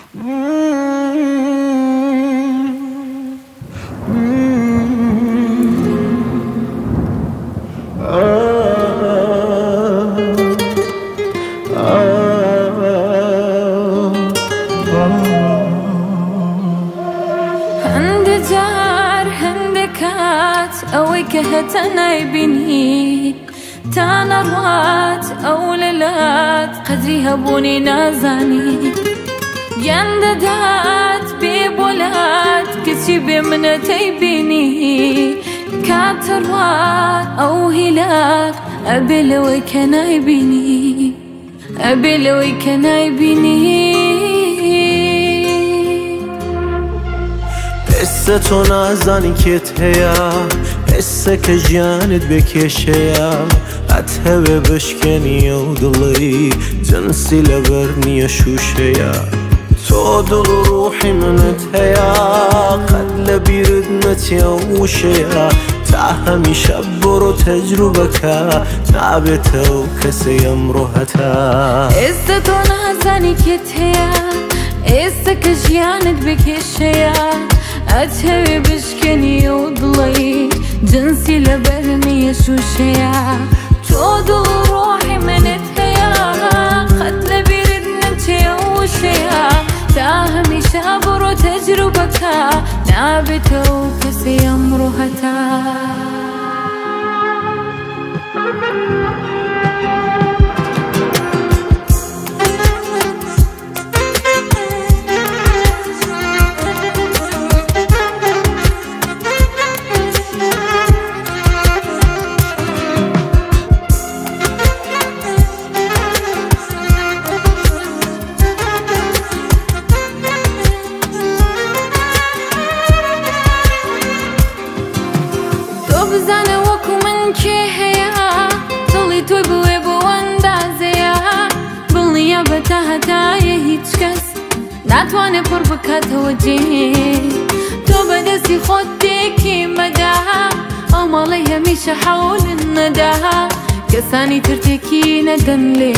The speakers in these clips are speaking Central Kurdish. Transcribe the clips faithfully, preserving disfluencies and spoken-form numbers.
ئەوەی کە هەتە نایبینی تا نەڕوات ئەو لەلات قەدری هەبوونی نازانی گیان دەدات بێ بۆلات کەچی بێ منەتەی بینی کاتە ڕوات ئەو هیلات ئەبێ لەوەی کە نایبینی ئەبێ لەوەی کە نایبینی ئێستا تۆ نازانی کێت هەیە ئێستا کە ژیانت بێ کێشەیە ئەتهەوێ بشکێنی ئەو دڵی جنسی لەبەر نییە شوشەیە تۆ دڵ و ڕوحی منت هەیە قەت لە بیرت نەچێ ئەو وشەیە تا هەمیشە بڕۆ تەجروبەکە نابێتەوە کەسەی ئەمڕۆ هەتا ئێستا تۆ نازانی کێت هەیە ئێستا کە ژیانت بێ کێشەیە ئەتهەوێ بشکێنی ئەو دڵی جنسی لەبەر نییە شوشەیە تۆ دڵ و ڕۆحی منت هەیە قەت لە بیرت نەچێ ئەو وشەیە تا هەمیشە بڕۆ تەجروبەکە نابێتەوە کەسەی ئەمڕۆ هەتا بزانە وەکو من کێ هەیە دڵی تۆی بوێ بۆ ئەندازەیە بڵنیە بە تا هەتایە هیچ کەس ناتوانێ پڕ بکاتەوە جێ تۆ بەدەستی خۆت تێکی مەدا ئەو ماڵەی هەمیشە حەولت نەدا کەسانی تر تێکی نەدەن لێ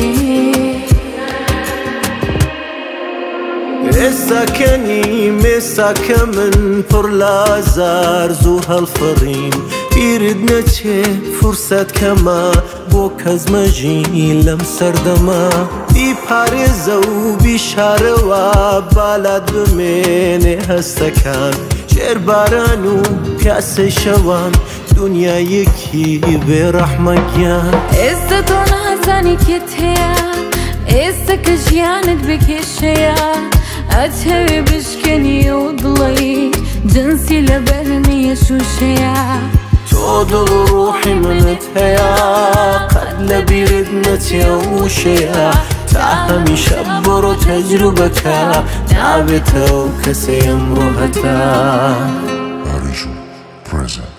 ئێستا کە نیم ئێستا کە من پڕ لە ئازار زوو هەڵفڕین بیرت نەچێ فورسەت کەمە بۆ کەس مەژین لەم سەردەما بیپارێزە و بیشارەوە بالات بمێنێ هەستەکان شێرباران و پیاسەی شەوان دونیایەکی بێڕەحمەگیان ئێستا تۆ نازانی کێت هەیە ئێستا کە ژیانت بێ کێشەیە ئەتهەوێ بشکێنی ئەو دڵی جنسی لەبەر نییە شوشەیە تۆ دڵ و ڕوحی منت هەیە قەت لە بیرت نەچێ ئەو وشەیە تا هەمیشە بڕۆ تەجروبەکە نابێتەوە کەسەی ئەمڕۆ هەتا.